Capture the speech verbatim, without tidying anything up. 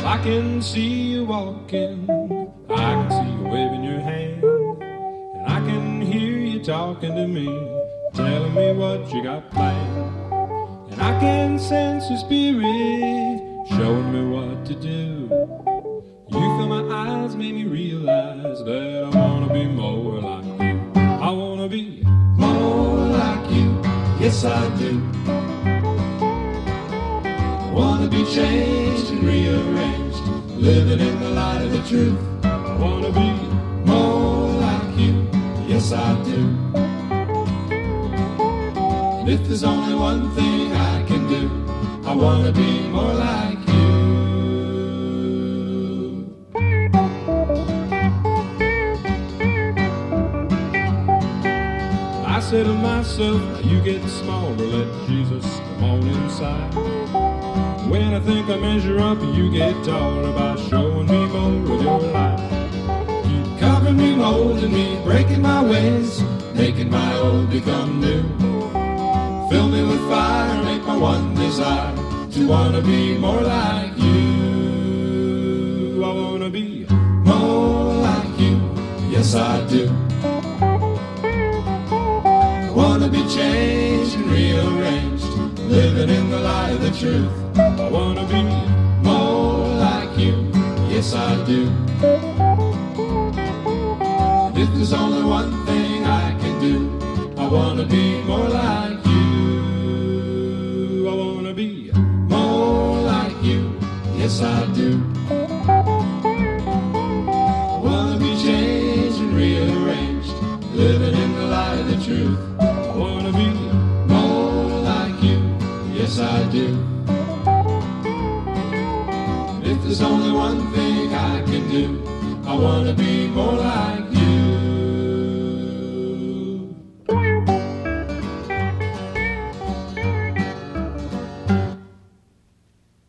I can see you walking, I can see you waving your hand, and I can hear you talking to me, telling me what you got planned. And I can sense your spirit showing me what to do. You fill my eyes, made me realize that I wanna be more like you. I wanna be more like you, yes I do. I wanna be changed and rearranged, living in the light of the truth. I wanna be more like you, yes I do. And if there's only one thing I can do, I wanna be more like you. I say to myself, you get smaller, let Jesus come on inside. When I think I measure up, you get taller by showing me more of your life. Keep covering me, molding me, breaking my ways, making my old become new. Fill me with fire, make my one desire to wanna be more like you. I wanna be more like you, yes I do. I wanna be changed and rearranged, living in the light of the truth. I wanna be more like you, yes I do. And if there's only one thing I can do, I wanna be more like you. I wanna be more like you, yes I do. I wanna be changed and rearranged, living in the light of the truth. I wanna be more like you, yes I do. And if there's only one thing I can do, I wanna be more like